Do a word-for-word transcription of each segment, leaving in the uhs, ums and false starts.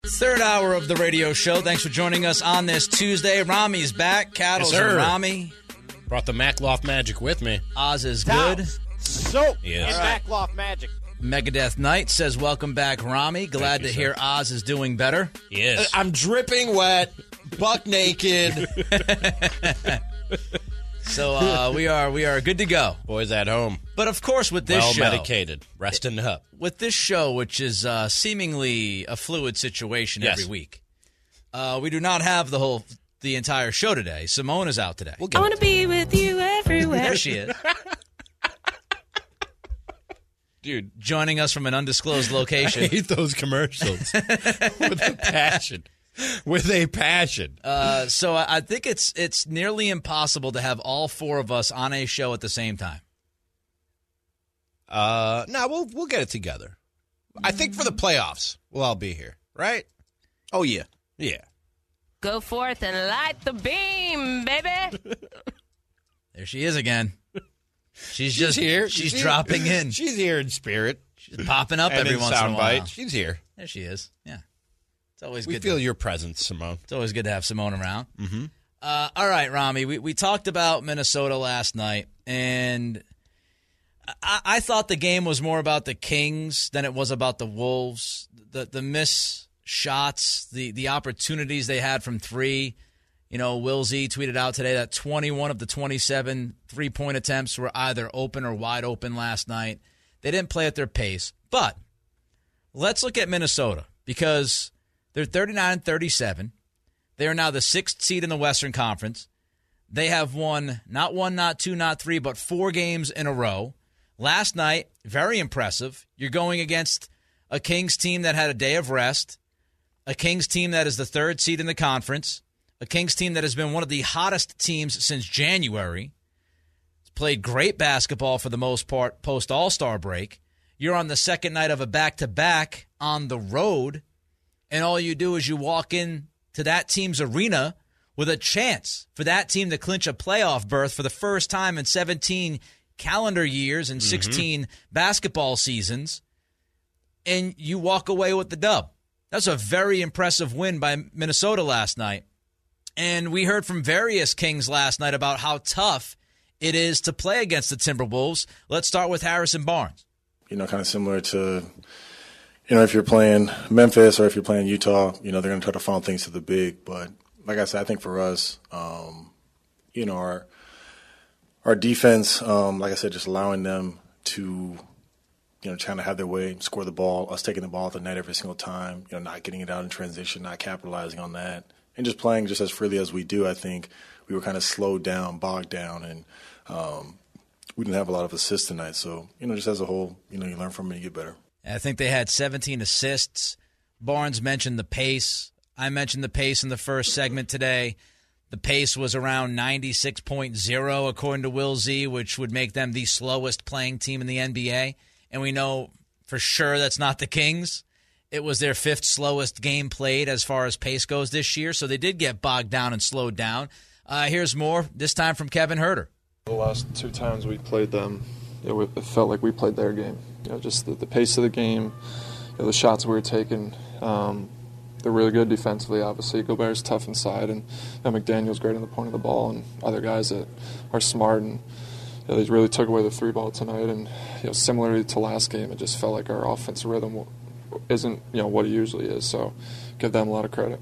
Third hour of the radio show. Thanks for joining us on this Tuesday. Rami's back. Cattles yes, and Rami. Brought the Macloff magic with me. Oz is good. Soap yes. and right. Macloff magic. Megadeth Knight says, welcome back, Rami. Glad you, to sir. hear Oz is doing better. Yes. I'm dripping wet, buck naked. So uh, we are we are good to go. Boys at home. But of course, with this well show, medicated, resting up. With this show, which is uh, seemingly a fluid situation yes. every week, uh, we do not have the whole the entire show today. Simone is out today. We'll I want to be with you everywhere. There she is. Dude, joining us from an undisclosed location. I hate those commercials with a passion. With a passion. Uh, so I think it's it's nearly impossible to have all four of us on a show at the same time. Uh, no, we'll we'll get it together. I think for the playoffs, we'll all be here, right? Oh yeah, yeah. Go forth and light the beam, baby. There she is again. She's, She's just here. She's, she's dropping here. in. She's here in spirit. She's popping up and every in once in a while. Bite. She's here. There she is. Yeah. It's always we good. We feel to, your presence, Simone. It's always good to have Simone around. Mm-hmm. Uh, all right, Rami. We we talked about Minnesota last night, and I, I thought the game was more about the Kings than it was about the Wolves. The the miss shots, the the opportunities they had from three. You know, Will Z tweeted out today that twenty-one of the twenty-seven three-point attempts were either open or wide open last night. They didn't play at their pace. But let's look at Minnesota because they're thirty-nine and thirty-seven. They are now the sixth seed in the Western Conference. They have won not one, not two, not three, but four games in a row. Last night, very impressive. You're going against a Kings team that had a day of rest, a Kings team that is the third seed in the conference, a Kings team that has been one of the hottest teams since January. It's played great basketball for the most part post All-Star break. You're on the second night of a back-to-back on the road, and all you do is you walk in to that team's arena with a chance for that team to clinch a playoff berth for the first time in seventeen calendar years and sixteen mm-hmm. basketball seasons, and you walk away with the dub. That's a very impressive win by Minnesota last night. And we heard from various Kings last night about how tough it is to play against the Timberwolves. Let's start with Harrison Barnes. You know, kind of similar to, you know, if you're playing Memphis or if you're playing Utah, you know, they're going to try to funnel things to the big. But like I said, I think for us, um, you know, our our defense, um, like I said, just allowing them to, you know, trying to have their way, score the ball, us taking the ball at the net every single time, you know, not getting it out in transition, not capitalizing on that. And just playing just as freely as we do, I think we were kind of slowed down, bogged down, and um, we didn't have a lot of assists tonight. So, you know, just as a whole, you know, you learn from it and you get better. I think they had seventeen assists. Barnes mentioned the pace. I mentioned the pace in the first segment today. The pace was around ninety-six point oh according to Will Z, which would make them the slowest playing team in the N B A. And we know for sure that's not the Kings. It was their fifth slowest game played as far as pace goes this year, so they did get bogged down and slowed down. Uh, here's more, this time from Kevin Huerter. The last two times we played them, it, w- it felt like we played their game. You know, just the, the pace of the game, you know, the shots we were taking. Um, they're really good defensively, obviously. Gobert's tough inside, and you know, McDaniel's great on the point of the ball, and other guys that are smart. And you know, they really took away the three ball tonight. And you know, similarly to last game, it just felt like our offensive rhythm isn't, you know, what it usually is. So give them a lot of credit.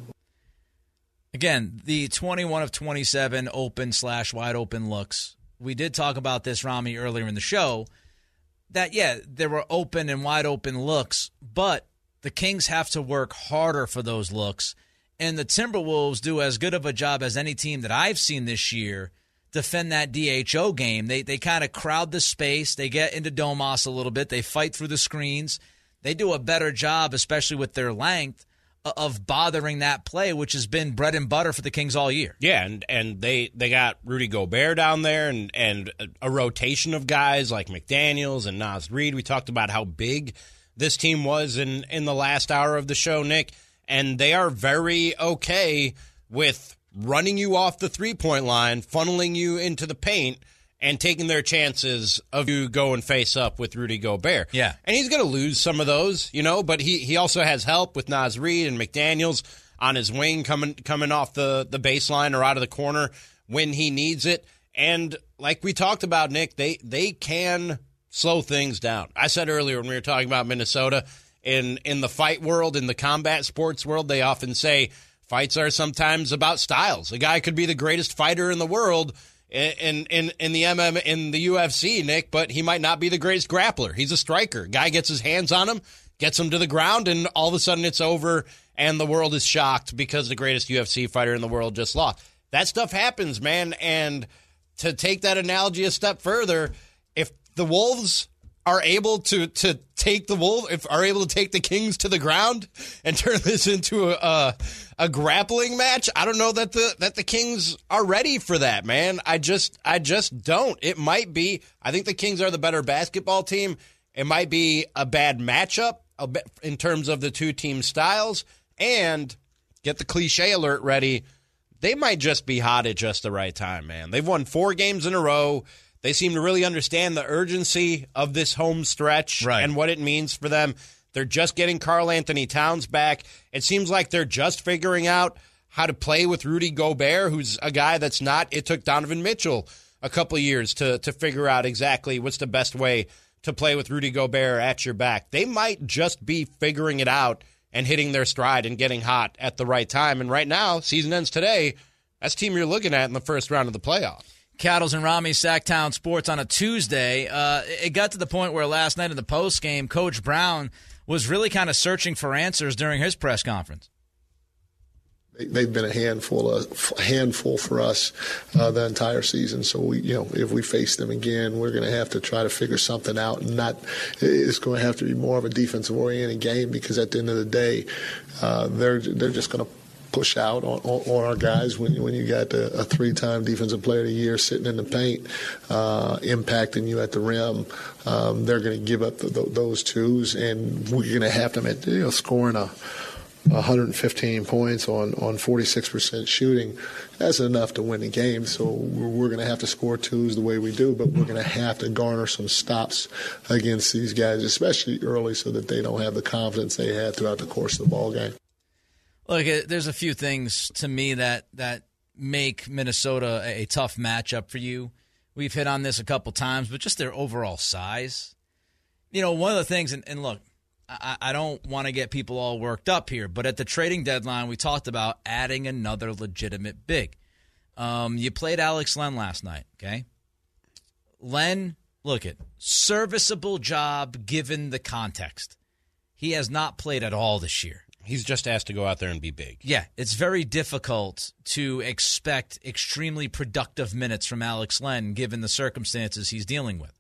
Again, the twenty-one of twenty-seven open slash wide open looks. We did talk about this, Rami, earlier in the show, that, yeah, there were open and wide open looks, but the Kings have to work harder for those looks. And the Timberwolves do as good of a job as any team that I've seen this year defend that D H O game. They they kind of crowd the space. They get into Domas a little bit. They fight through the screens. They do a better job, especially with their length, of bothering that play, which has been bread and butter for the Kings all year. Yeah, and, and they, they got Rudy Gobert down there and, and a rotation of guys like McDaniels and Naz Reid. We talked about how big this team was in, in the last hour of the show, Nick, and they are very okay with running you off the three-point line, funneling you into the paint, and taking their chances of you going face up with Rudy Gobert. Yeah. And he's going to lose some of those, you know, but he, he also has help with Naz Reid and McDaniels on his wing coming coming off the, the baseline or out of the corner when he needs it. And like we talked about, Nick, they, they can slow things down. I said earlier when we were talking about Minnesota, in, in the fight world, in the combat sports world, they often say fights are sometimes about styles. A guy could be the greatest fighter in the world in in in the M M in the U F C, Nick, but he might not be the greatest grappler. He's a striker. Guy gets his hands on him, gets him to the ground, and all of a sudden it's over, and the world is shocked because the greatest U F C fighter in the world just lost. That stuff happens, man. And to take that analogy a step further, if the Wolves are able to to take the Wolves, if are able to take the Kings to the ground and turn this into a, a a grappling match, I don't know that the that the Kings are ready for that, man. I just I just don't. It might be. I think the Kings are the better basketball team. It might be a bad matchup a bit in terms of the two team styles. And get the cliche alert ready. They might just be hot at just the right time, man. They've won four games in a row. They seem to really understand the urgency of this home stretch right. and what it means for them. They're just getting Karl Anthony Towns back. It seems like they're just figuring out how to play with Rudy Gobert, who's a guy that's not. It took Donovan Mitchell a couple of years to, to figure out exactly what's the best way to play with Rudy Gobert at your back. They might just be figuring it out and hitting their stride and getting hot at the right time. And right now, season ends today. That's the team you're looking at in the first round of the playoffs. Cattles and Rami, Sacktown Sports on a Tuesday. Uh, it got to the point where last night in the postgame, Coach Brown was really kind of searching for answers during his press conference. They've been a handful, of, a handful for us uh, the entire season. So we, you know, if we face them again, we're going to have to try to figure something out. And not, it's going to have to be more of a defensive-oriented game because at the end of the day, uh, they're they're just going to push out on, on our guys when, when you got a, a three-time defensive player of the year sitting in the paint, uh, impacting you at the rim. Um, they're going to give up the, the, those twos, and we're going to have them at, you know, scoring a one hundred fifteen points on, on forty-six percent shooting. That's enough to win the game. So we're, we're going to have to score twos the way we do, but we're going to have to garner some stops against these guys, especially early, so that they don't have the confidence they had throughout the course of the ball game. Look, there's a few things to me that, that make Minnesota a, a tough matchup for you. We've hit on this a couple times, but just their overall size. You know, one of the things, and, and look, I, I don't want to get people all worked up here, but at the trading deadline, we talked about adding another legitimate big. Um, you played Alex Len last night, okay? Len, look at serviceable job given the context. He has not played at all this year. He's just asked to go out there and be big. Yeah, it's very difficult to expect extremely productive minutes from Alex Len given the circumstances he's dealing with.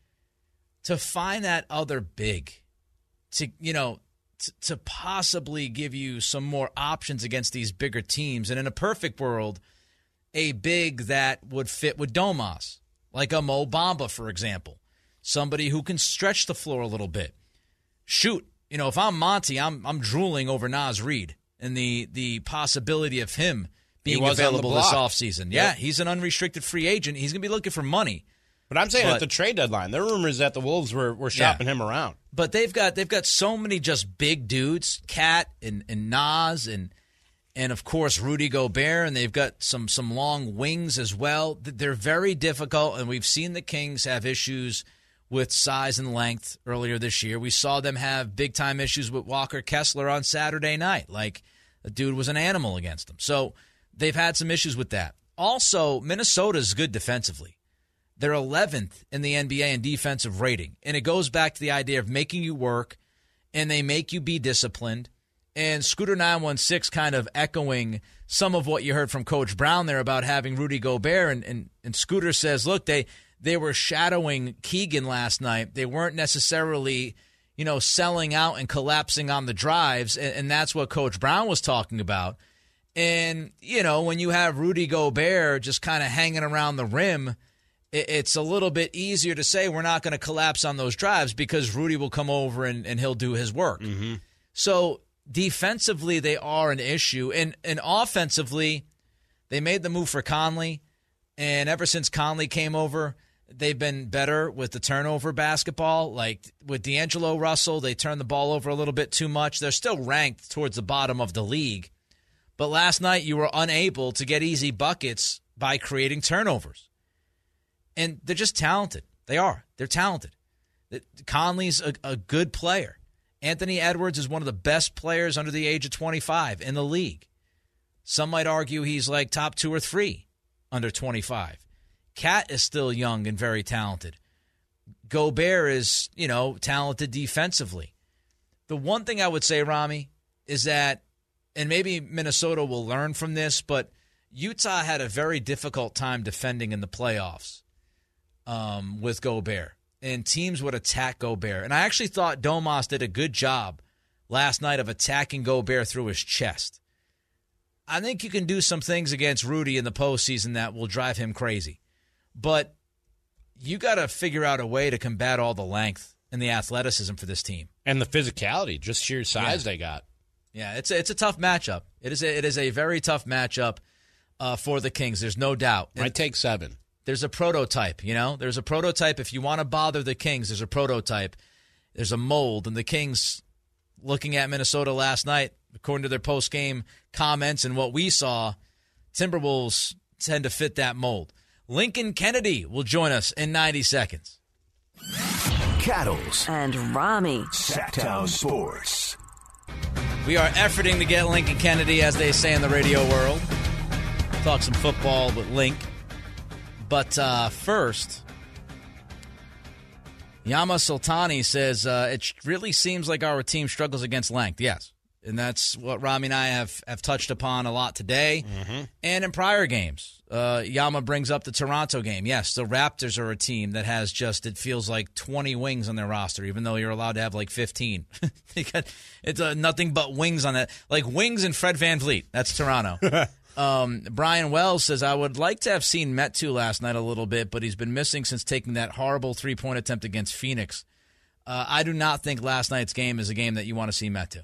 To find that other big, to you know, t- to possibly give you some more options against these bigger teams, and in a perfect world, a big that would fit with Domas, like a Mo Bamba, for example, somebody who can stretch the floor a little bit. Shoot. You know, if I'm Monty, I'm I'm drooling over Naz Reid and the the possibility of him being available this offseason. Yeah, yep. He's an unrestricted free agent. He's going to be looking for money. But I'm saying but, at the trade deadline, there are rumors that the Wolves were, were shopping yeah. him around. But they've got they've got so many just big dudes, Cat and, and Naz and and of course Rudy Gobert, and they've got some some long wings as well. They're very difficult, and we've seen the Kings have issues with size and length earlier this year. We saw them have big-time issues with Walker Kessler on Saturday night. Like, the dude was an animal against them. So they've had some issues with that. Also, Minnesota's good defensively. They're eleventh in the N B A in defensive rating. And it goes back to the idea of making you work, and they make you be disciplined. And Scooter nine one six kind of echoing some of what you heard from Coach Brown there about having Rudy Gobert. And, and, and Scooter says, look, they – They were shadowing Keegan last night. They weren't necessarily, you know, selling out and collapsing on the drives, and, and that's what Coach Brown was talking about. And, you know, when you have Rudy Gobert just kind of hanging around the rim, it, it's a little bit easier to say we're not going to collapse on those drives because Rudy will come over and, and he'll do his work. Mm-hmm. So defensively, they are an issue. And, and offensively, they made the move for Conley, and ever since Conley came over – They've been better with the turnover basketball. Like with D'Angelo Russell, they turn the ball over a little bit too much. They're still ranked towards the bottom of the league. But last night you were unable to get easy buckets by creating turnovers. And they're just talented. They are. They're talented. Conley's a, a good player. Anthony Edwards is one of the best players under the age of twenty-five in the league. Some might argue he's like top two or three under twenty-five. Cat is still young and very talented. Gobert is, you know, talented defensively. The one thing I would say, Rami, is that, and maybe Minnesota will learn from this, but Utah had a very difficult time defending in the playoffs um, with Gobert. And teams would attack Gobert. And I actually thought Domas did a good job last night of attacking Gobert through his chest. I think you can do some things against Rudy in the postseason that will drive him crazy. But you got to figure out a way to combat all the length and the athleticism for this team. And the physicality, just sheer size yeah. they got. Yeah, it's a, it's a tough matchup. It is a, it is a very tough matchup uh, for the Kings. There's no doubt. Might and take seven. There's a prototype, you know? There's a prototype. If you want to bother the Kings, there's a prototype. There's a mold. And the Kings, looking at Minnesota last night, according to their post-game comments and what we saw, Timberwolves tend to fit that mold. Lincoln Kennedy will join us in ninety seconds. Cattles and Rami. Sacktown Sports. We are efforting to get Lincoln Kennedy, as they say in the radio world. Talk some football with Link. But uh, first, Yama Sultani says, uh, it really seems like our team struggles against length. Yes. And that's what Rami and I have, have touched upon a lot today mm-hmm. and in prior games. Uh, Yama brings up the Toronto game. Yes, the Raptors are a team that has just, it feels like twenty wings on their roster, even though you're allowed to have like fifteen. It's uh, nothing but wings on that. Like wings and Fred VanVleet. That's Toronto. um, Brian Wells says, I would like to have seen Metu last night a little bit, but he's been missing since taking that horrible three-point attempt against Phoenix. Uh, I do not think last night's game is a game that you want to see Metu.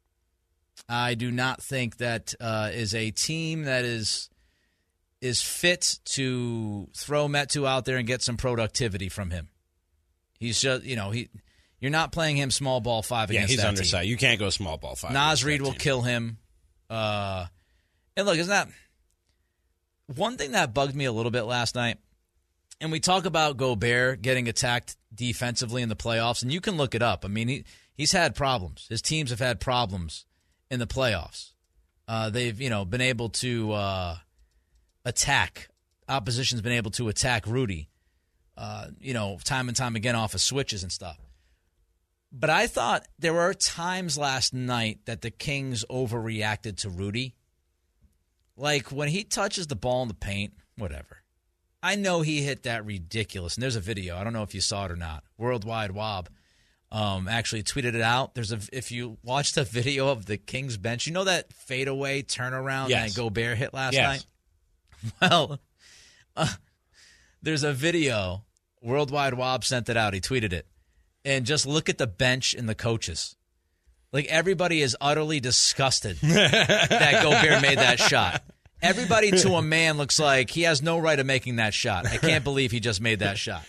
I do not think that uh, is a team that is is fit to throw Metu out there and get some productivity from him. He's just, you know, he. You're not playing him small ball five yeah, against he's that undersized. team. You can't go small ball five. Naz Reid will team. kill him. Uh, and look, isn't that one thing that bugged me a little bit last night? And we talk about Gobert getting attacked defensively in the playoffs, and you can look it up. I mean, he he's had problems. His teams have had problems in the playoffs. Uh, they've, you know, been able to uh, attack. Opposition's been able to attack Rudy, uh, you know, time and time again off of switches and stuff. But I thought there were times last night that the Kings overreacted to Rudy. Like when he touches the ball in the paint, whatever. I know he hit that ridiculous, and there's a video. I don't know if you saw it or not. Worldwide Wob um, actually tweeted it out. There's a if you watch the video of the Kings bench, you know that fadeaway turnaround yes. that Gobert hit last yes. night? Well, uh, there's a video. Worldwide Wob sent it out. He tweeted it. And just look at the bench and the coaches. Like, everybody is utterly disgusted that Gobert made that shot. Everybody to a man looks like he has no right of making that shot. I can't believe he just made that shot.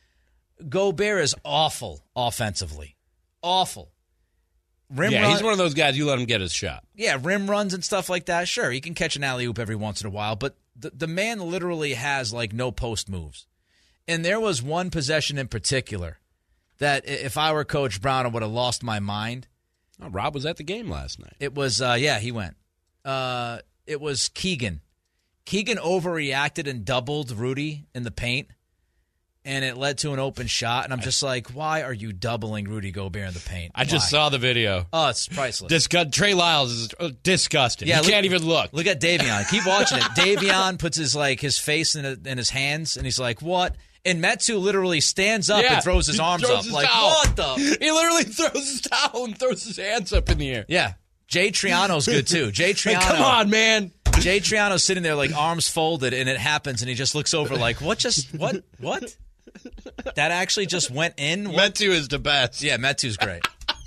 Gobert is awful offensively. Awful. Rim yeah, run, he's one of those guys, you let him get his shot. Yeah, rim runs and stuff like that. Sure, he can catch an alley-oop every once in a while, but the, the man literally has, like, no post moves. And there was one possession in particular that if I were Coach Brown, I would have lost my mind. Oh, Rob was at the game last night. It was, uh, yeah, he went. Uh, it was Keegan. Keegan overreacted and doubled Rudy in the paint, and it led to an open shot. And I'm just like, why are you doubling Rudy Gobert in the paint? I just why? saw the video. Oh, it's priceless. Disgust- Trey Lyles is disgusting. Yeah, you look, can't even look. Look at Davion. Keep watching it. Davion puts his like his face in, a, in his hands, and he's like, what? And Metu literally stands up yeah, and throws his arms throws up. His Like, towel. what the? He literally throws his towel and throws his hands up in the air. Yeah. Jay Triano's good, too. Jay Triano. Hey, come on, man. Jay Triano's sitting there, like, arms folded, and it happens, and he just looks over like, what just, what, what? That actually just went in? What? Metu is the best. Yeah, Metu's great.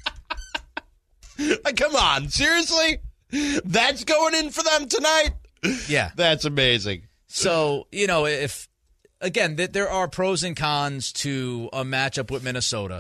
Come on. Seriously? That's going in for them tonight? Yeah. That's amazing. So, you know, if again, th- there are pros and cons to a matchup with Minnesota.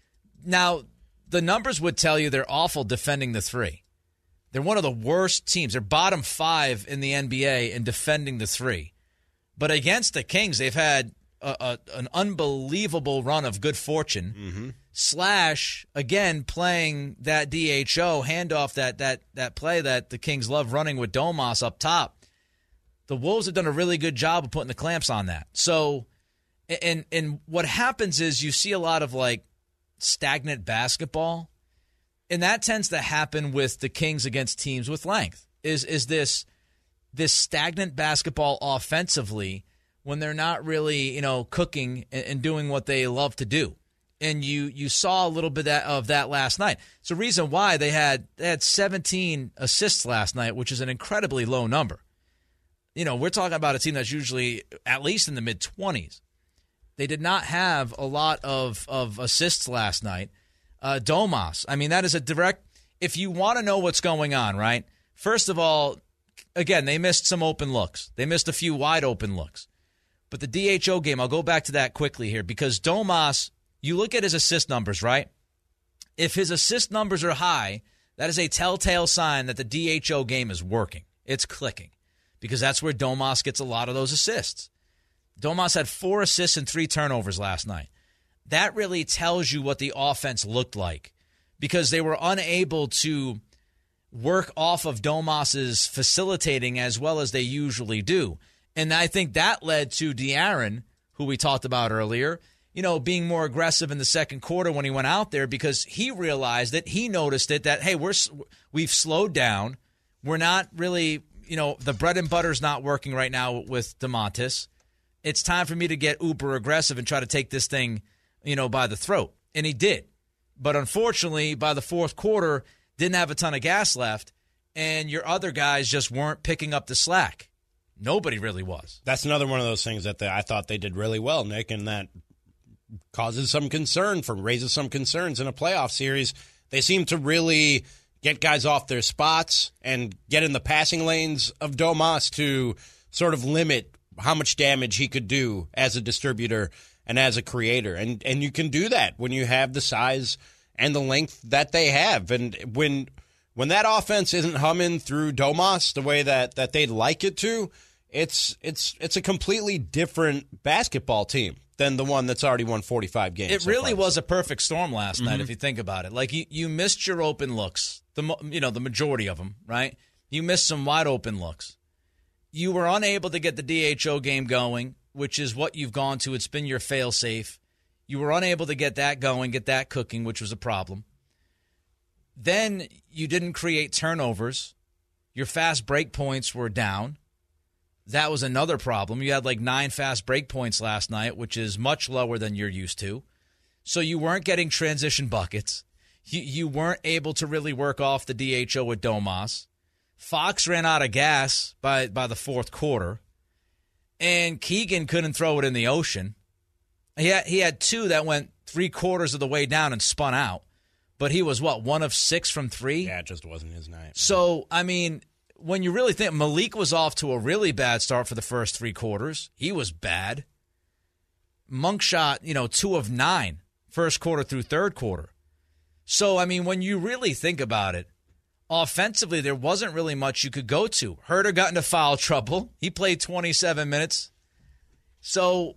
Now, the numbers would tell you they're awful defending the three. They're one of the worst teams. They're bottom five in the N B A in defending the three. But against the Kings, they've had a, a, an unbelievable run of good fortune. Mm-hmm. Slash, again, playing that D H O, handoff, that that that play that the Kings love running with Domas up top. The Wolves have done a really good job of putting the clamps on that. So, and and what happens is you see a lot of, like, stagnant basketball, and that tends to happen with the Kings against teams with length. Is is this this stagnant basketball offensively when they're not really, you know, cooking and, and doing what they love to do. And you you saw a little bit of that last night. It's the reason why they had they had seventeen assists last night, which is an incredibly low number. You know, we're talking about a team that's usually at least in the mid-twenties. They did not have a lot of, of assists last night. Uh, Domas, I mean, that is a direct – if you want to know what's going on, right, first of all, again, they missed some open looks. They missed a few wide-open looks. But the D H O game, I'll go back to that quickly here because Domas – you look at his assist numbers, right? If his assist numbers are high, that is a telltale sign that the D H O game is working. It's clicking because that's where Domas gets a lot of those assists. Domas had four assists and three turnovers last night. That really tells you what the offense looked like because they were unable to work off of Domas's facilitating as well as they usually do. And I think that led to De'Aaron, who we talked about earlier, you know, being more aggressive in the second quarter when he went out there because he realized it. He noticed it that, hey, we're, we've slowed down. We're not really, you know, the bread and butter's not working right now with DeMontis. It's time for me to get uber aggressive and try to take this thing, you know, by the throat. And he did. But unfortunately, by the fourth quarter, didn't have a ton of gas left, and your other guys just weren't picking up the slack. Nobody really was. That's another one of those things that they, I thought they did really well, Nick, and that causes some concern, for raises some concerns in a playoff series. They seem to really get guys off their spots and get in the passing lanes of Domas to sort of limit how much damage he could do as a distributor and as a creator. And and you can do that when you have the size and the length that they have. And when when that offense isn't humming through Domas the way that, that they'd like it to, it's it's it's a completely different basketball team than the one that's already won forty-five games. It so really far. was a perfect storm last Mm-hmm. night, if you think about it. Like, you, you missed your open looks, the you know, the majority of them, right? You missed some wide open looks. You were unable to get the D H O game going, which is what you've gone to. It's been your fail-safe. You were unable to get that going, get that cooking, which was a problem. Then you didn't create turnovers. Your fast break points were down. That was another problem. You had like nine fast break points last night, which is much lower than you're used to. So you weren't getting transition buckets. You, you weren't able to really work off the D H O with Domas. Fox ran out of gas by, by the fourth quarter. And Keegan couldn't throw it in the ocean. He had, he had two that went three quarters of the way down and spun out. But he was, what, one of six from three? Yeah, it just wasn't his night. So, I mean, when you really think, Malik was off to a really bad start for the first three quarters. He was bad. Monk shot, you know, two of nine, first quarter through third quarter. So, I mean, when you really think about it, offensively, there wasn't really much you could go to. Herter got into foul trouble. He played twenty-seven minutes. So,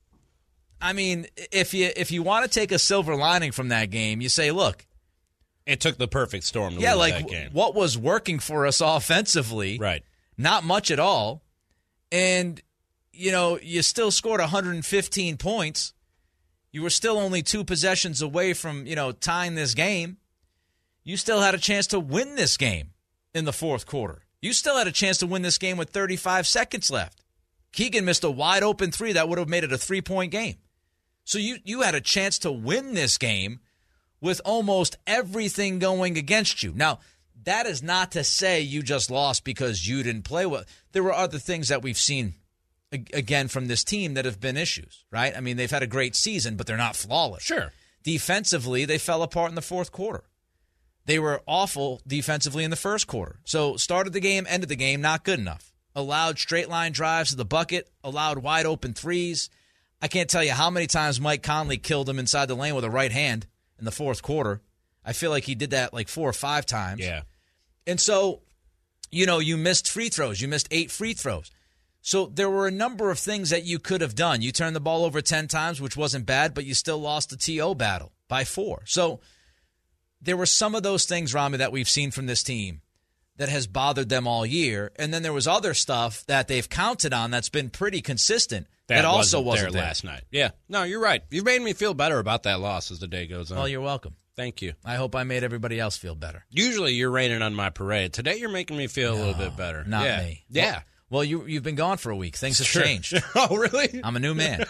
I mean, if you if you want to take a silver lining from that game, you say, look, it took the perfect storm to yeah, lose like that game. What was working for us offensively, right? Not much at all. And, you know, you still scored one hundred fifteen points. You were still only two possessions away from, you know, tying this game. You still had a chance to win this game in the fourth quarter. You still had a chance to win this game with thirty-five seconds left. Keegan missed a wide open three that would have made it a three-point game. So you, you had a chance to win this game with almost everything going against you. Now, that is not to say you just lost because you didn't play well. There were other things that we've seen, again, from this team that have been issues, right? I mean, they've had a great season, but they're not flawless. Sure. Defensively, they fell apart in the fourth quarter. They were awful defensively in the first quarter. So started the game, ended the game, not good enough. allowed straight line drives to the bucket, allowed wide open threes. I can't tell you how many times Mike Conley killed him inside the lane with a right hand in the fourth quarter. I feel like he did that like four or five times. Yeah. And so, you know, you missed free throws. You missed eight free throws. So there were a number of things that you could have done. You turned the ball over ten times, which wasn't bad, but you still lost the T O battle by four. So there were some of those things, Rami, that we've seen from this team that has bothered them all year. And then there was other stuff that they've counted on that's been pretty consistent that, that also wasn't, wasn't there there last night. Yeah. No, you're right. You've made me feel better about that loss as the day goes on. Well, you're welcome. Thank you. I hope I made everybody else feel better. Usually you're raining on my parade. Today you're making me feel No, a little bit better. Not yeah. me. Yeah. Well, well, you, you've been gone for a week. Things have Sure. changed. Oh, really? I'm a new man.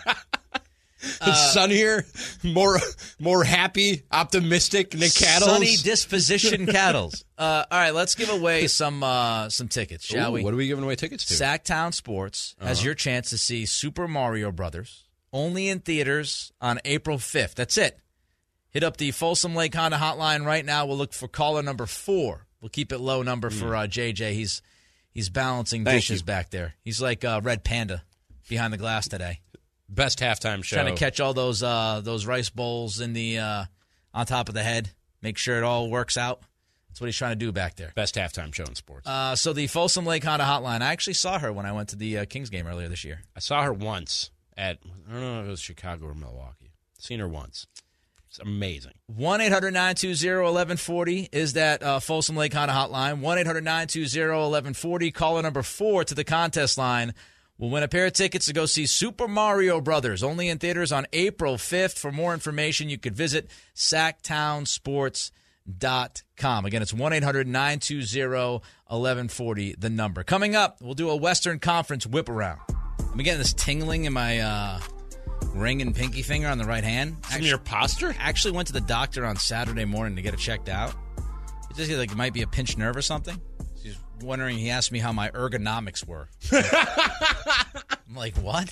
It's sunnier, more more happy, optimistic Nick Cattles. Sunny disposition Cattles. Uh, all right, let's give away some uh, some tickets, shall Ooh, we? What are we giving away tickets to? Sacktown Sports has Uh-huh. your chance to see Super Mario Brothers, only in theaters on April fifth. That's it. Hit up the Folsom Lake Honda hotline right now. We'll look for caller number four. We'll keep it low number for uh, J J. He's he's balancing Thank dishes you. back there. He's like uh, Red Panda behind the glass today. Best halftime show. Trying to catch all those uh, those rice bowls in the uh, on top of the head. Make sure it all works out. That's what he's trying to do back there. Best halftime show in sports. Uh, so the Folsom Lake Honda hotline. I actually saw her when I went to the uh, Kings game earlier this year. I saw her once at, I don't know if it was Chicago or Milwaukee. Seen her once. It's amazing. one eight hundred nine two zero one one four zero is that uh, Folsom Lake Honda hotline. one eight hundred nine two zero one one four zero. Caller number four to the contest line will win a pair of tickets to go see Super Mario Brothers, only in theaters on April fifth. For more information, you could visit sacktown sports dot com. Again, it's one eight hundred nine two zero one one four zero, the number. Coming up, we'll do a Western Conference whip around. I'm getting this tingling in my uh, ring and pinky finger on the right hand. From your posture? Actually went to the doctor on Saturday morning to get it checked out. It just like it might be a pinched nerve or something. He's wondering. He asked me how my ergonomics were. I'm like, what?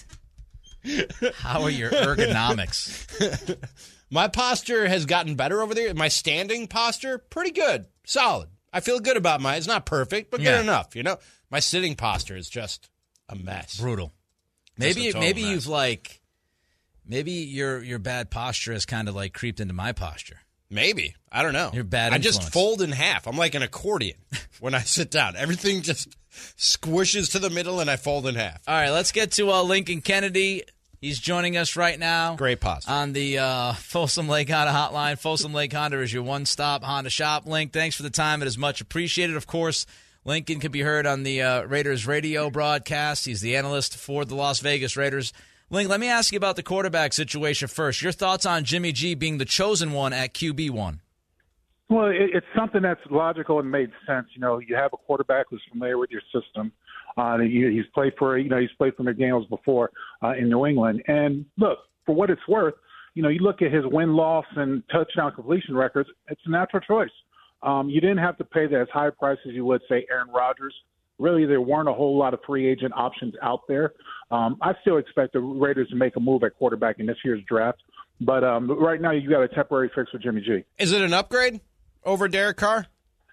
How are your ergonomics? My posture has gotten better over there. My standing posture, pretty good, solid. I feel good about mine. It's not perfect, but good Yeah. enough. You know, my sitting posture is just a mess. Brutal. Just Maybe a total maybe mess. you've like maybe your your bad posture has kind of like creeped into my posture. Maybe. I don't know. You're bad I just influence. fold in half. I'm like an accordion when I sit down. Everything just squishes to the middle and I fold in half. All right, let's get to uh, Lincoln Kennedy. He's joining us right now. Great posture. On the uh, Folsom Lake Honda hotline. Folsom Lake Honda is your one-stop Honda shop. Link, thanks for the time. It is much appreciated. Of course, Lincoln can be heard on the uh, Raiders radio broadcast. He's the analyst for the Las Vegas Raiders. Link, let me ask you about the quarterback situation first. Your thoughts on Jimmy G being the chosen one at Q B one? Well, it, it's something that's logical and made sense. You know, you have a quarterback who's familiar with your system. Uh, he, he's played for, you know, he's played for McDaniels before uh, in New England. And look, for what it's worth, you know, you look at his win-loss and touchdown completion records, it's a natural choice. Um, you didn't have to pay that as high a price as you would, say, Aaron Rodgers. Really, there weren't a whole lot of free agent options out there. Um, I still expect the Raiders to make a move at quarterback in this year's draft. But um, right now, you got a temporary fix with Jimmy G. Is it an upgrade over Derek Carr?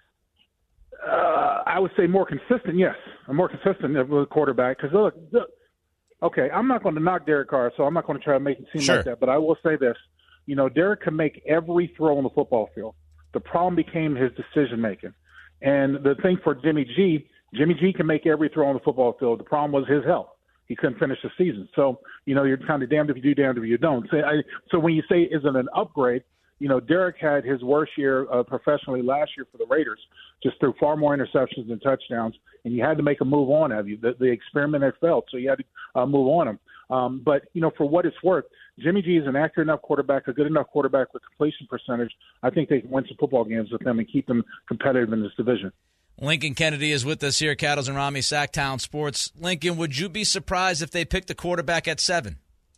Uh, I would say more consistent, yes. A more consistent with a quarterback. Because, look, look, okay, I'm not going to knock Derek Carr, so I'm not going to try to make it seem Sure. like that. But I will say this. You know, Derek can make every throw on the football field. The problem became his decision-making. And the thing for Jimmy G, Jimmy G can make every throw on the football field. The problem was his health. He couldn't finish the season. So, you know, you're kind of damned if you do, damned if you don't. So, I, so when you say, is it an upgrade, you know, Derek had his worst year uh, professionally last year for the Raiders, just threw far more interceptions than touchdowns, and you had to make a move on of you. The, the experiment had failed, so you had to uh, move on him. Um, but, you know, for what it's worth, Jimmy G is an accurate enough quarterback, a good enough quarterback with completion percentage. I think they can win some football games with them and keep them competitive in this division. Lincoln Kennedy is with us here, Cattles and Rami, Sacktown Sports. Lincoln, would you be surprised if they picked a quarterback at seven?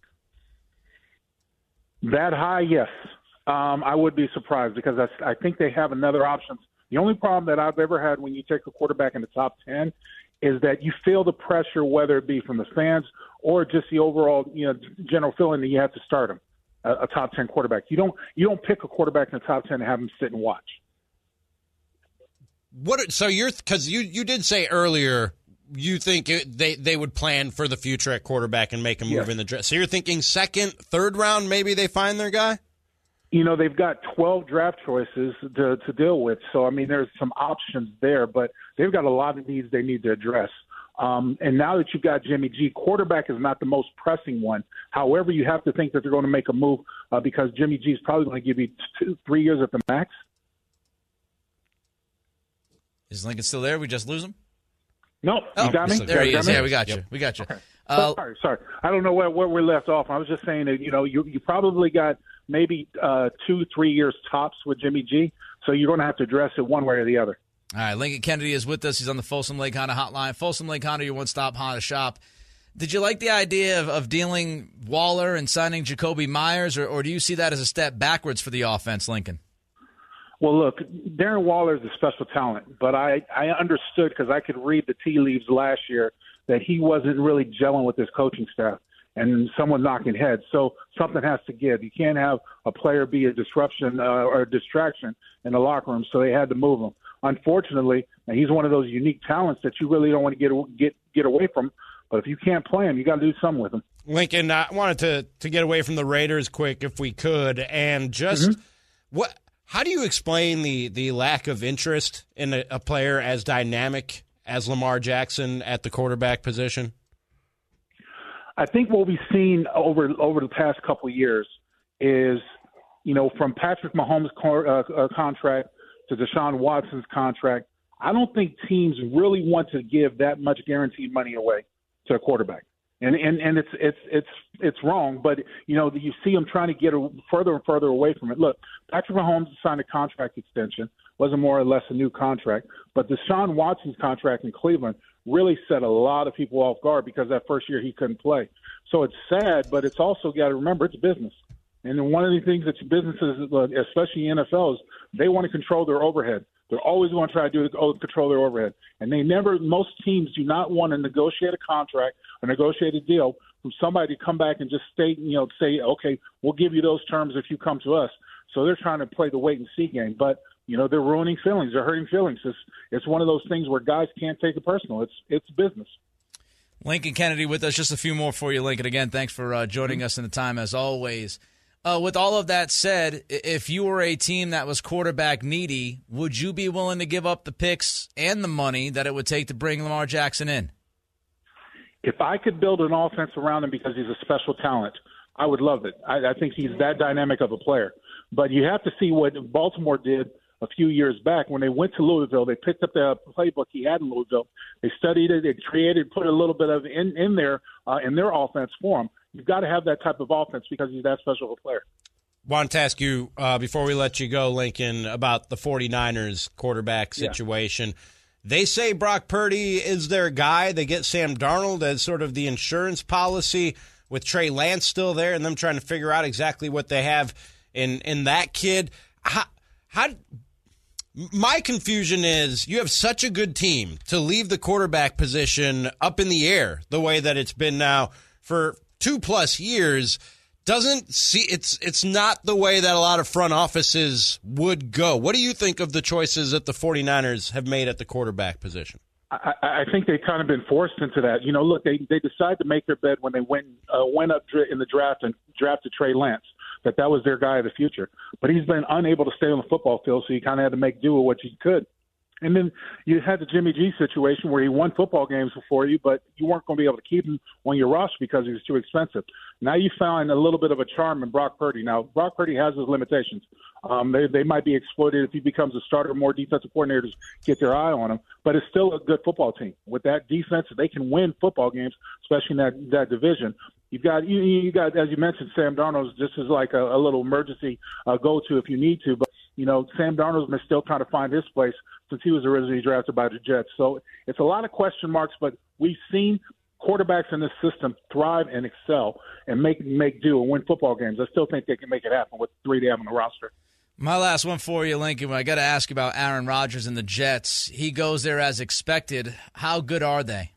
That high, yes. Um, I would be surprised because I, I think they have another option. The only problem that I've ever had when you take a quarterback in the top ten is that you feel the pressure, whether it be from the fans or just the overall, you know, general feeling that you have to start him, a, a top ten quarterback. You don't you don't pick a quarterback in the top ten and have him sit and watch. What? So you're because you you did say earlier you think it, they they would plan for the future at quarterback and make a move Yes. in the draft. So you're thinking second, third round, maybe they find their guy? You know, they've got twelve draft choices to, to deal with. So, I mean, there's some options there, but they've got a lot of needs they need to address. Um, and now that you've got Jimmy G, quarterback is not the most pressing one. However, you have to think that they're going to make a move uh, because Jimmy G is probably going to give you two, three years at the max. Is Lincoln still there? We just lose him? No, Oh, you got me? there he You is. got me? Yeah, we got Yep. you. We got you. Okay. Uh, sorry, sorry. I don't know where, where we left off. I was just saying that, you know, you, you probably got maybe uh, two, three years tops with Jimmy G, so you're going to have to address it one way or the other. All right, Lincoln Kennedy is with us. He's on the Folsom Lake Honda hotline. Folsom Lake Honda, your one-stop Honda shop. Did you like the idea of, of dealing Waller and signing Jacoby Myers, or, or do you see that as a step backwards for the offense, Lincoln? Well, look, Darren Waller is a special talent, but I, I understood because I could read the tea leaves last year that he wasn't really gelling with his coaching staff and someone knocking heads. So something has to give. You can't have a player be a disruption uh, or a distraction in the locker room, so they had to move him. Unfortunately, he's one of those unique talents that you really don't want to get get get away from. But if you can't play him, you got to do something with him. Lincoln, I wanted to, to get away from the Raiders quick if we could, and just Mm-hmm. what? How do you explain the, the lack of interest in a, a player as dynamic as Lamar Jackson at the quarterback position? I think what we've seen over over the past couple of years is, you know, from Patrick Mahomes' co- uh, uh, contract to Deshaun Watson's contract, I don't think teams really want to give that much guaranteed money away to a quarterback. And and, and it's it's it's it's wrong, but you know you see them trying to get a, further and further away from it. Look, Patrick Mahomes signed a contract extension, wasn't more or less a new contract, but Deshaun Watson's contract in Cleveland really set a lot of people off guard because that first year he couldn't play. So it's sad, but it's also got to remember it's business. And then one of the things that businesses, especially N F Ls, they want to control their overhead. They're always going to try to do control their overhead. And they never, most teams do not want to negotiate a contract or negotiate a deal from somebody to come back and just state, you know, say, okay, we'll give you those terms if you come to us. So they're trying to play the wait and see game. But, you know, they're ruining feelings. They're hurting feelings. It's, it's one of those things where guys can't take it personal. It's, it's business. Lincoln Kennedy with us. Just a few more for you, Lincoln. Again, thanks for uh, joining us in the time as always. Uh, with all of that said, if you were a team that was quarterback needy, would you be willing to give up the picks and the money that it would take to bring Lamar Jackson in? If I could build an offense around him because he's a special talent, I would love it. I, I think he's that dynamic of a player. But you have to see what Baltimore did a few years back when they went to Louisville. They picked up the playbook he had in Louisville. They studied it. They created, put a little bit of in, in there uh, in their offense for him. You've got to have that type of offense because he's that special of a player. Want to ask you, uh, before we let you go, Lincoln, about the 49ers quarterback situation. Yeah. They say Brock Purdy is their guy. They get Sam Darnold as sort of the insurance policy with Trey Lance still there and them trying to figure out exactly what they have in, in that kid. How, how, my confusion is you have such a good team to leave the quarterback position up in the air the way that it's been now for two plus years. Doesn't see it's it's not the way that a lot of front offices would go. What do you think of the choices that the 49ers have made at the quarterback position? I, I think they've kind of been forced into that. You know, look, they they decided to make their bed when they went uh, went up in the draft and drafted Trey Lance, that that was their guy of the future. But he's been unable to stay on the football field, so you kind of had to make do with what you could. And then you had the Jimmy G situation where he won football games for you, but you weren't going to be able to keep him on your roster because he was too expensive. Now you find a little bit of a charm in Brock Purdy. Now, Brock Purdy has his limitations. Um, they, they might be exploited if he becomes a starter. More defensive coordinators get their eye on him, but it's still a good football team. With that defense, they can win football games, especially in that, that division. You've got, you, you got, as you mentioned, Sam Darnold. This is like a, a little emergency uh, go-to if you need to, but you know, Sam Darnold's been still trying to find his place since he was originally drafted by the Jets. So it's a lot of question marks, but we've seen quarterbacks in this system thrive and excel and make make do and win football games. I still think they can make it happen with three they have on the roster. My last one for you, Lincoln. I got to ask about Aaron Rodgers and the Jets. He goes there as expected. How good are they?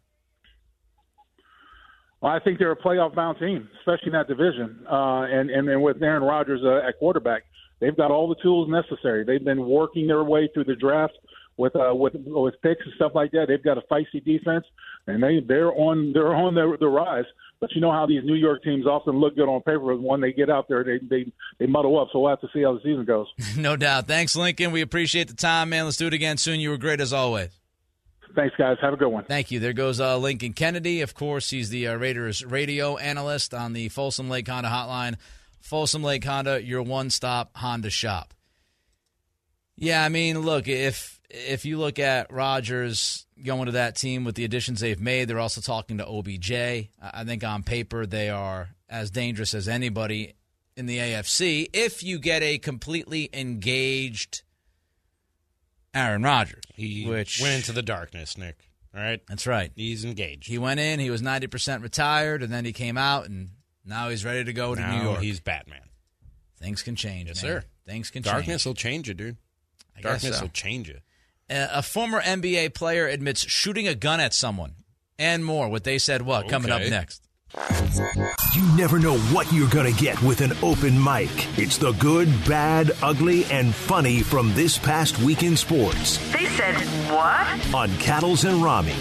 Well, I think they're a playoff-bound team, especially in that division. Uh, and, and, and with Aaron Rodgers uh, at quarterback, they've got all the tools necessary. They've been working their way through the draft with uh, with with picks and stuff like that. They've got a feisty defense, and they they're on they're on the, the rise. But you know how these New York teams often look good on paper, but when they get out there, they they they muddle up. So we'll have to see how the season goes. No doubt. Thanks, Lincoln. We appreciate the time, man. Let's do it again soon. You were great as always. Thanks, guys. Have a good one. Thank you. There goes uh, Lincoln Kennedy. Of course, he's the uh, Raiders radio analyst on the Folsom Lake Honda hotline. Folsom Lake Honda, your one-stop Honda shop. Yeah, I mean, look, if if you look at Rodgers going to that team with the additions they've made, they're also talking to O B J. I think on paper they are as dangerous as anybody in the A F C if you get a completely engaged Aaron Rodgers. He which went into the darkness, Nick. All right? That's right. He's engaged. He went in, he was ninety percent retired, and then he came out, and now he's ready to go to now New York. He's Batman. Things can change, Yes, man. sir. Things can Darkness change. will change you, dude. I Darkness guess so. will change you. Uh, a former N B A player admits shooting a gun at someone and more. What they said what? Coming up Okay. next. You never know what you're going to get with an open mic. It's the good, bad, ugly, and funny from this past week in sports They said what? on Cattles and Rami.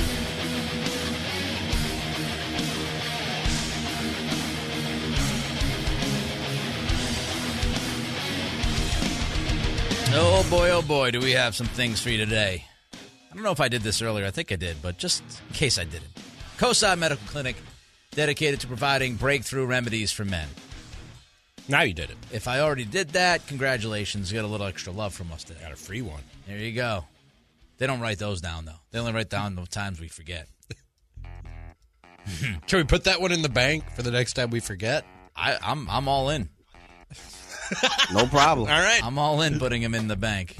Oh, boy, oh, boy, do we have some things for you today. I don't know if I did this earlier. I think I did, but just in case I didn't. CoSide Medical Clinic, dedicated to providing breakthrough remedies for men. Now you did it. If I already did that, congratulations. You got a little extra love from us today. Got a free one. There you go. They don't write those down, though. They only write down the times we forget. Can we put that one in the bank for the next time we forget? I, I'm I'm all in. No problem. All right. I'm all in putting him in the bank.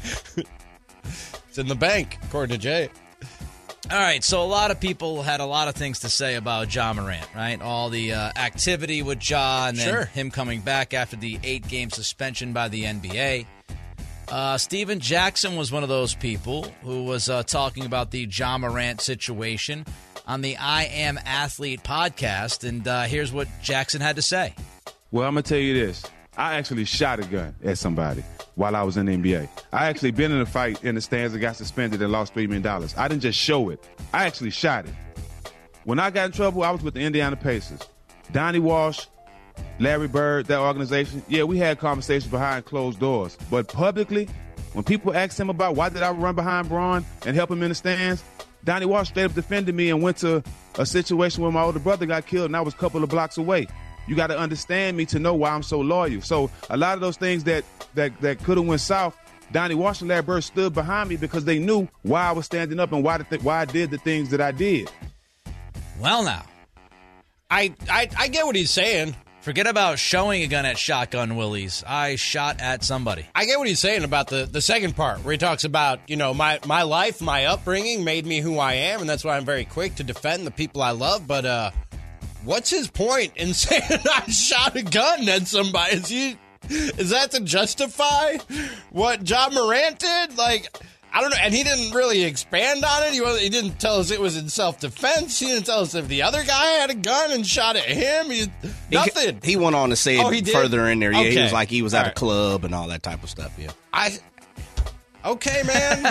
It's in the bank, according to Jay. All right, so a lot of people had a lot of things to say about Ja Morant, right? All the uh, activity with Ja and then Sure. him coming back after the eight-game suspension by the N B A. Uh, Steven Jackson was one of those people who was uh, talking about the Ja Morant situation on the I Am Athlete podcast, and uh, here's what Jackson had to say. Well, I'm going to tell you this. I actually shot a gun at somebody while I was in the N B A. I actually been in a fight in the stands and got suspended and lost three million dollars. I didn't just show it. I actually shot it. When I got in trouble, I was with the Indiana Pacers. Donnie Walsh, Larry Bird, that organization, yeah, we had conversations behind closed doors. But publicly, when people asked him about why did I run behind Braun and help him in the stands, Donnie Walsh straight up defended me and went to a situation where my older brother got killed and I was a couple of blocks away. You got to understand me to know why I'm so loyal. So a lot of those things that that, that could have went south, Donnie Walsh and Larry Bird stood behind me because they knew why I was standing up and why the th- why I did the things that I did. Well, now, I, I I get what he's saying. forget about showing a gun at Shotgun Willie's. I shot at somebody. I get what he's saying about the, the second part where he talks about, you know, my, my life, my upbringing made me who I am, and that's why I'm very quick to defend the people I love. But uh, what's his point in saying I shot a gun at somebody? Is, he, is that to justify what Ja Morant did? Like, I don't know. And he didn't really expand on it. He, was, he didn't tell us it was in self-defense. He didn't tell us if the other guy had a gun and shot at him. He, nothing. He, he went on to say Oh, it he did? further in there. Yeah, Okay. he was like he was at All a right. club and all that type of stuff. Yeah. I... Okay, man.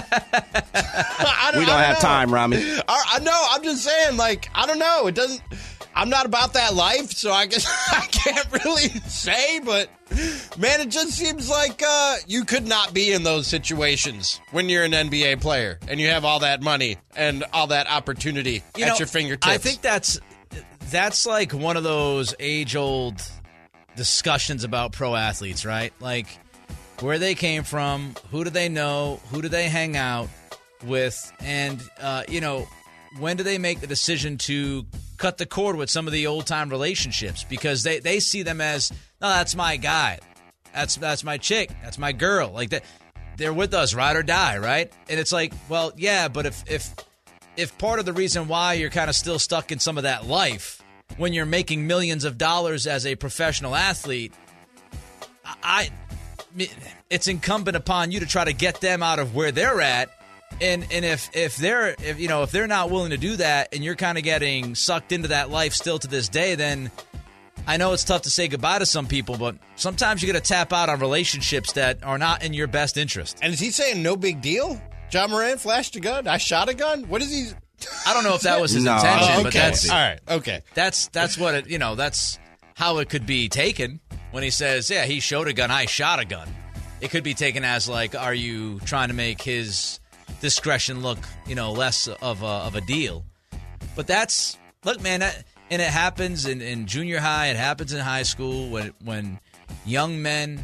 I don't, We don't I have know. time, Rami. I, I know. I'm just saying, like, I don't know. It doesn't. I'm not about that life, so I guess I can't really say. But man, it just seems like uh, you could not be in those situations when you're an N B A player and you have all that money and all that opportunity You at know, your fingertips. I think that's that's like one of those age-old discussions about pro athletes, right? Like where they came from, who do they know, who do they hang out with, and uh, you know, when do they make the decision to cut the cord with some of the old-time relationships? Because they, they see them as, no, that's my guy, that's that's my chick, that's my girl, like that. They're with us, ride or die, right? And it's like, well, yeah, but if if if part of the reason why you're kind of still stuck in some of that life when you're making millions of dollars as a professional athlete, I, I it's incumbent upon you to try to get them out of where they're at. And and if if they're if you know if they're not willing to do that and you're kind of getting sucked into that life still to this day, then I know it's tough to say goodbye to some people, but sometimes you got to tap out on relationships that are not in your best interest. And is he saying no big deal? John Moran flashed a gun. I shot a gun. What is he? I don't know if that was his No. intention, Oh, okay. but that's all right. Okay. That's that's what it. You know, that's how it could be taken when he says, "Yeah, he showed a gun. I shot a gun." It could be taken as like, are you trying to make his discretion look, you know, less of a, of a deal? But that's look, man, that, and it happens in, in junior high. It happens in high school when when young men.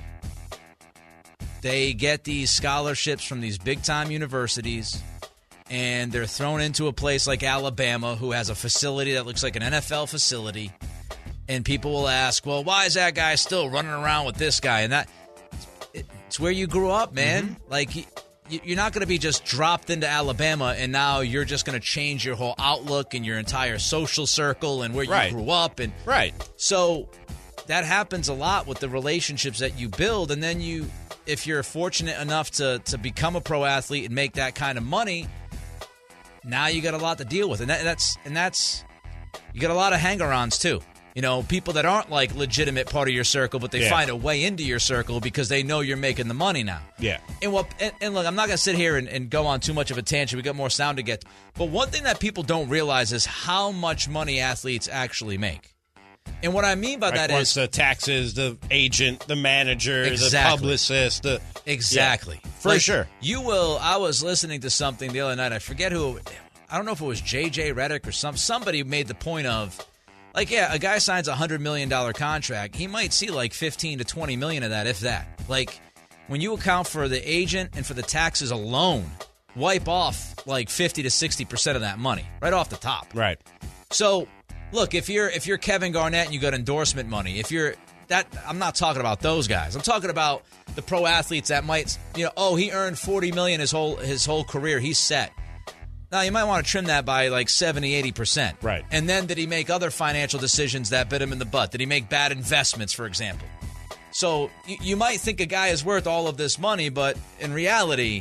They get these scholarships from these big-time universities, and they're thrown into a place like Alabama, who has a facility that looks like an N F L facility. And people will ask, well, why is that guy still running around with this guy? And that it's where you grew up, man. Mm-hmm. Like, you're not going to be just dropped into Alabama, and now you're just going to change your whole outlook and your entire social circle and where you right. grew up. And right. So that happens a lot with the relationships that you build, and then you... If you're fortunate enough to, to become a pro athlete and make that kind of money, now you got a lot to deal with. And that, that's and that's you got a lot of hanger-ons too. You know, people that aren't like legitimate part of your circle, but they yeah. find a way into your circle because they know you're making the money now. Yeah. And what and, and look, I'm not gonna sit here and, and go on too much of a tangent. We got more sound to get. But one thing that people don't realize is how much money athletes actually make. And what I mean by right, that once is the taxes, the agent, the manager, exactly. the publicist, the exactly yeah, for like, sure. You will. I was listening to something the other night. I forget who. I don't know if it was J J Redick or some somebody made the point of, like, yeah, a guy signs a hundred million dollar contract. He might see like fifteen to twenty million of that, if that. Like when you account for the agent and for the taxes alone, wipe off like fifty to sixty percent of that money right off the top. Right. So. Look, if you're if you're Kevin Garnett and you got endorsement money, if you're that, I'm not talking about those guys. I'm talking about the pro athletes that might, you know, oh, he earned forty million dollars his whole his whole career. He's set. Now, you might want to trim that by like seventy, eighty percent. Right. And then did he make other financial decisions that bit him in the butt? Did he make bad investments, for example? So you, you might think a guy is worth all of this money, but in reality,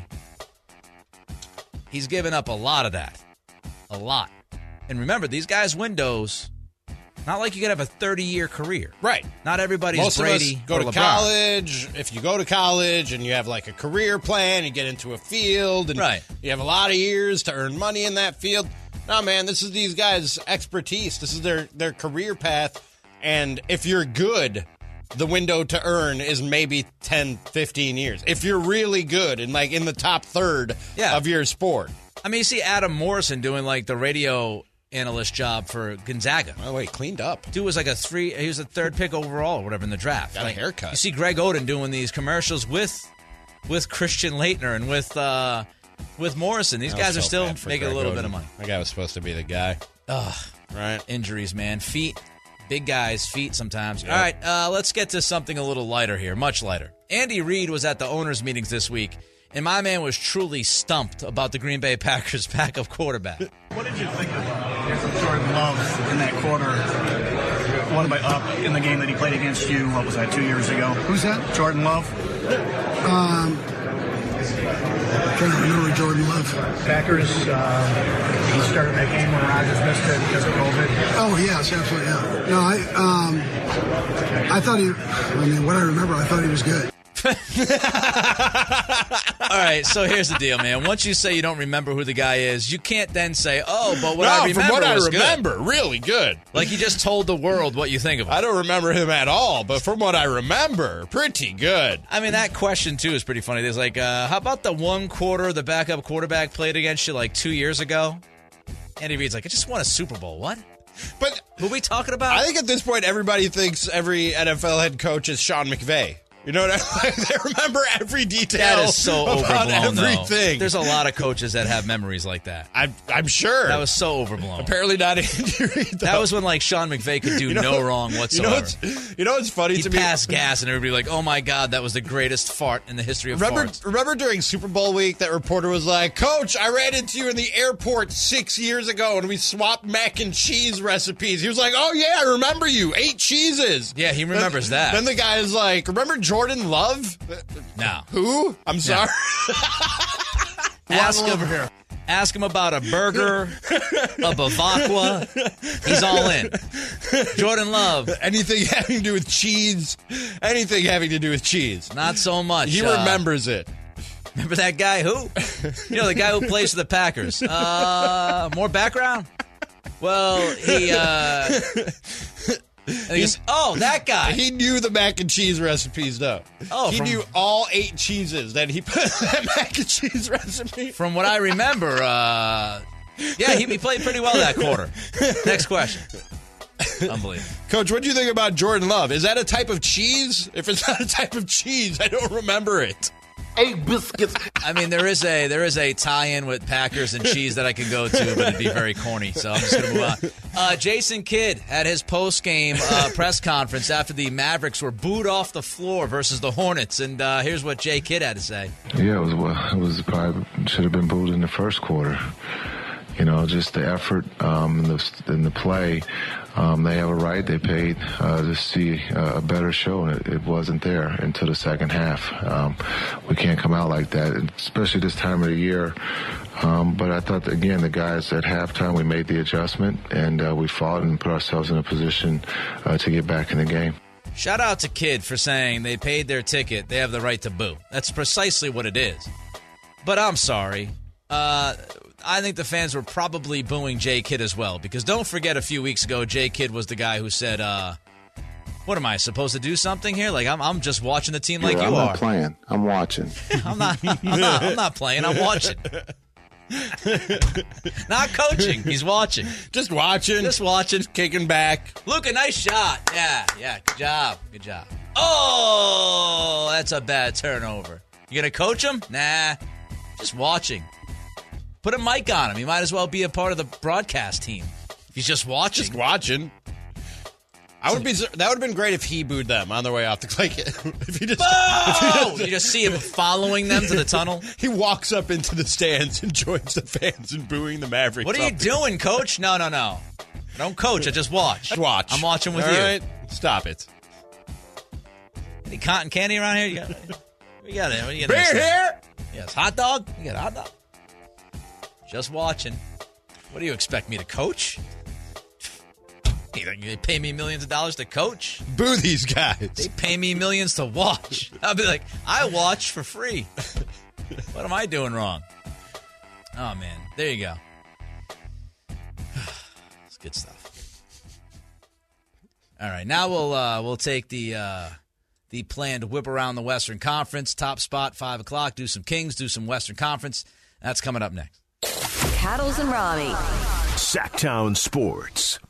he's given up a lot of that. A lot. And remember, these guys' windows, not like you could have a thirty-year career. Right. Not everybody's Most Brady of us go or to LeBron. college. If you go to college and you have like a career plan, you get into a field, and right. you have a lot of years to earn money in that field. No, man, this is these guys' expertise. This is their, their career path. And if you're good, the window to earn is maybe ten, fifteen years. If you're really good and like in the top third yeah. of your sport. I mean, you see Adam Morrison doing like the radio analyst job for Gonzaga. Oh, wait, cleaned up. Dude was like a three, he was a third pick overall or whatever in the draft. Got like, a haircut. You see Greg Oden doing these commercials with with Christian Laettner and with uh, with Morrison. These guys so are still bad for making Greg a little Oden. bit of money. That guy was supposed to be the guy. Ugh. Right. Injuries, man. Feet. Big guys, feet sometimes. Yep. All right, uh, let's get to something a little lighter here, much lighter. Andy Reid was at the owners' meetings this week, and my man was truly stumped about the Green Bay Packers backup quarterback. What did you think of Jordan Love in that quarter, one by up in the game that he played against you? What was that, two years ago? Who's that? Jordan Love. Um, I'm trying to remember Jordan Love. Packers. Uh, he started that game when Rodgers missed it because of COVID. Oh yes, absolutely. Yeah. No, I. Um, I thought he. I mean, what I remember, I thought he was good. All right, so here's the deal, man. Once you say you don't remember who the guy is, you can't then say, "Oh, but what no, I remember from what I was remember, good." really good." Like you just told the world what you think of him. I don't remember him at all, but from what I remember, pretty good. I mean, that question too is pretty funny. There's like, uh, how about the one quarter the backup quarterback played against you like two years ago? Andy Reid's like, I just won a Super Bowl. What? But who are we talking about? I think at this point, everybody thinks every N F L head coach is Sean McVay. You know what I mean? They remember every detail. That is so about overblown, everything. Though. There's a lot of coaches that have memories like that. I'm, I'm sure. That was so overblown. Apparently not Andy Reid. That was when like Sean McVay could do you know, no wrong whatsoever. You know what's, you know what's funny He'd to me? pass gas and everybody would be like, oh my God, that was the greatest fart in the history of remember, farts. Remember during Super Bowl week, that reporter was like, Coach, I ran into you in the airport six years ago and we swapped mac and cheese recipes. He was like, oh yeah, I remember you. Eight cheeses. Yeah, he remembers then, that. Then the guy is like, remember Jordan Love? No. Who? I'm sorry. No. Ask him over here. Ask him about a burger, a Bavacqua. He's all in. Jordan Love. Anything having to do with cheese. Anything having to do with cheese. Not so much. He uh, remembers it. Remember that guy who? You know, the guy who plays for the Packers. Uh, more background? Well, he, uh... He's, oh, that guy. He knew the mac and cheese recipes, though. Oh, he from, knew all eight cheeses that he put in that mac and cheese recipe. From what I remember, uh, yeah, he, he played pretty well that quarter. Next question. Unbelievable. Coach, what do you think about Jordan Love? Is that a type of cheese? If it's not a type of cheese, I don't remember it. Egg biscuits. I mean, there is a there is a tie-in with Packers and cheese that I can go to, but it'd be very corny, so I'm just going to move on. Uh, Jason Kidd had his post-game uh, press conference after the Mavericks were booed off the floor versus the Hornets, and uh, here's what Jay Kidd had to say. Yeah, it was well, it was probably should have been booed in the first quarter. You know, just the effort um, in the in the play. Um, they have a right. They paid uh, to see a better show, and it, it wasn't there until the second half. Um, we can't come out like that, especially this time of the year. Um, but I thought, again, the guys at halftime, we made the adjustment, and uh, we fought and put ourselves in a position uh, to get back in the game. Shout out to Kidd for saying they paid their ticket. They have the right to boo. That's precisely what it is. But I'm sorry. Uh, I think the fans were probably booing Jay Kidd as well, because don't forget a few weeks ago, Jay Kidd was the guy who said, uh, what am I, supposed to do something here? Like, I'm I'm just watching the team like yeah, you I'm are. I'm not playing. I'm watching. I'm not, I'm not I'm not playing. I'm watching. Not coaching. He's watching. Just watching. Just watching. Kicking back. Luka, nice shot. Yeah, yeah. Good job. Good job. Oh, that's a bad turnover. You going to coach him? Nah. Just watching. Put a mic on him. He might as well be a part of the broadcast team. If he's just watching. Just watching. I would be. That would have been great if he booed them on their way off the like. If he just, if he just, you just see him following them to the tunnel. He walks up into the stands and joins the fans in booing the Mavericks. What are you doing, Coach? No, no, no. I don't coach. I just watch. Just watch. I'm watching with All you. Right? Stop it. Any cotton candy around here? You got? We got it. What you got? Beer here. Yes. Hot dog. You got a hot dog. Just watching. What do you expect me to coach? You think they pay me millions of dollars to coach? Boo these guys. They pay me millions to watch. I'll be like, I watch for free. What am I doing wrong? Oh, man. There you go. It's good stuff. All right. Now we'll uh, we'll take the uh, the planned whip around the Western Conference. Top spot, five o'clock. Do some Kings, do some Western Conference. That's coming up next. Cattles and Rami. Sacktown Sports.